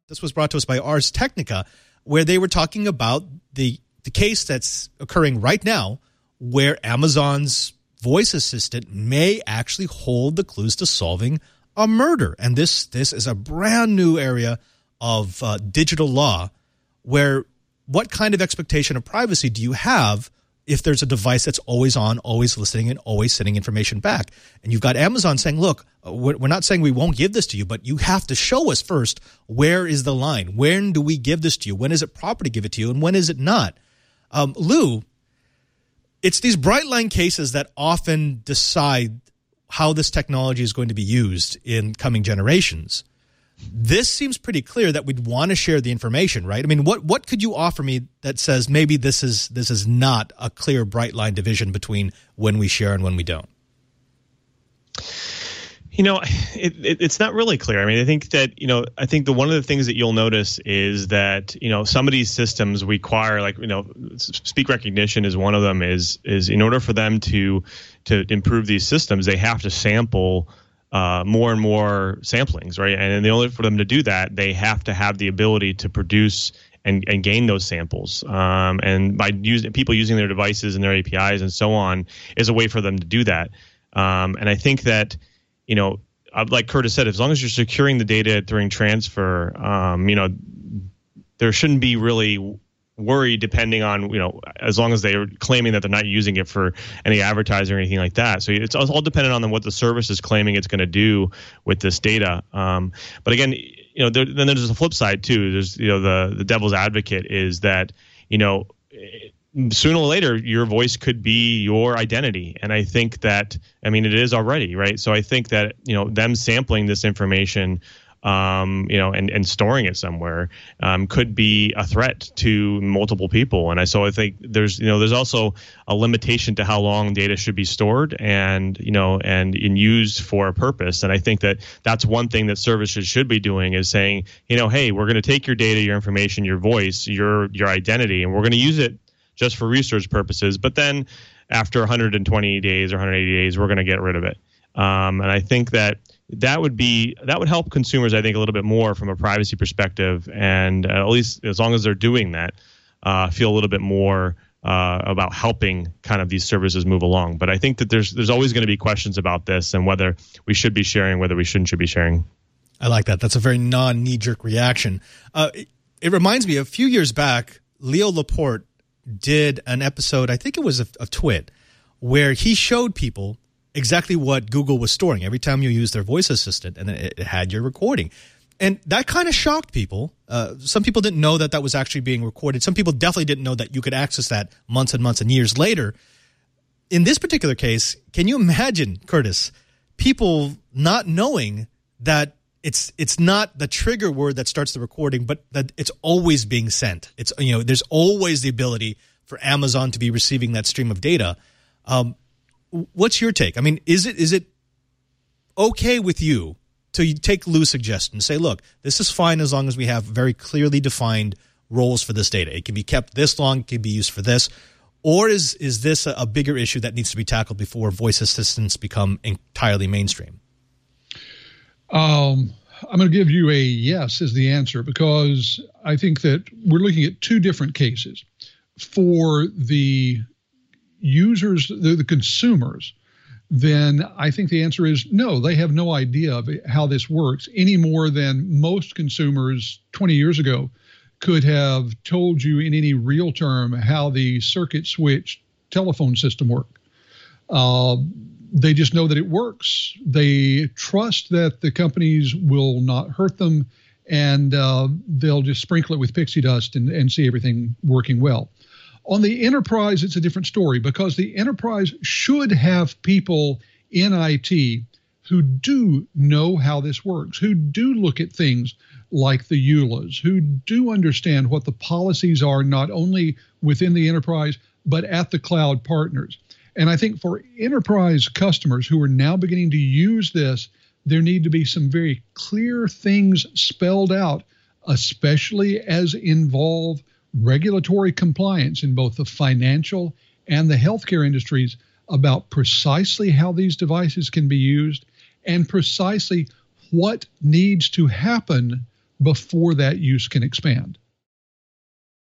This was brought to us by Ars Technica, where they were talking about the case that's occurring right now, where Amazon's voice assistant may actually hold the clues to solving a murder. And this is a brand new area of digital law, where what kind of expectation of privacy do you have if there's a device that's always on, always listening, and always sending information back? And you've got Amazon saying, look, we're not saying we won't give this to you, but you have to show us first, where is the line? When do we give this to you? When is it proper to give it to you? And when is it not? Lou, it's these bright line cases that often decide how this technology is going to be used in coming generations. This seems pretty clear that we'd want to share the information, right? I mean, what could you offer me that says maybe this is not a clear, bright line division between when we share and when we don't? It's not really clear. I mean, I think that, one of the things that you'll notice is that, some of these systems require, speak recognition is one of them, is in order for them to improve these systems, they have to sample more and more samplings, right? And in order for them to do that, they have to have the ability to produce and gain those samples. And by people using their devices and their APIs and so on is a way for them to do that. And I think that, like Curtis said, as long as you're securing the data during transfer, there shouldn't be really worry depending on, as long as they're claiming that they're not using it for any advertising or anything like that. So it's all dependent on what the service is claiming it's going to do with this data. But again, then there's a flip side too. There's, the devil's advocate is that, sooner or later, your voice could be your identity. And I think that, it is already, right? So I think that, them sampling this information, and storing it somewhere could be a threat to multiple people. And I think there's also a limitation to how long data should be stored and used for a purpose. And I think that that's one thing that services should be doing is saying, hey, we're going to take your data, your information, your voice, your identity, and we're going to use it just for research purposes. But then after 120 days or 180 days, we're going to get rid of it. And I think that would help consumers, I think, a little bit more from a privacy perspective, and at least as long as they're doing that, feel a little bit more about helping kind of these services move along. But I think that there's always going to be questions about this and whether we should be sharing, whether we should be sharing. I like that. That's a very non-knee-jerk reaction. It reminds me, a few years back, Leo Laporte did an episode, I think it was of Twit, where he showed people exactly what Google was storing every time you use their voice assistant, and it had your recording. And that kind of shocked people. Some people didn't know that was actually being recorded. Some people definitely didn't know that you could access that months and months and years later. In this particular case, can you imagine, Curtis, people not knowing that it's not the trigger word that starts the recording, but that it's always being sent. It's, there's always the ability for Amazon to be receiving that stream of data. What's your take? I mean, is it okay with you to take Lou's suggestion and say, look, this is fine as long as we have very clearly defined roles for this data. It can be kept this long, it can be used for this. Or is this a bigger issue that needs to be tackled before voice assistants become entirely mainstream? I'm going to give you a yes as the answer, because I think that we're looking at two different cases. For the users, the consumers, then I think the answer is no. They have no idea of how this works any more than most consumers 20 years ago could have told you in any real term how the circuit switch telephone system worked. They just know that it works. They trust that the companies will not hurt them, and they'll just sprinkle it with pixie dust and see everything working well. On the enterprise, it's a different story, because the enterprise should have people in IT who do know how this works, who do look at things like the EULAs, who do understand what the policies are, not only within the enterprise, but at the cloud partners. And I think for enterprise customers who are now beginning to use this, there need to be some very clear things spelled out, especially as involve regulatory compliance in both the financial and the healthcare industries about precisely how these devices can be used and precisely what needs to happen before that use can expand.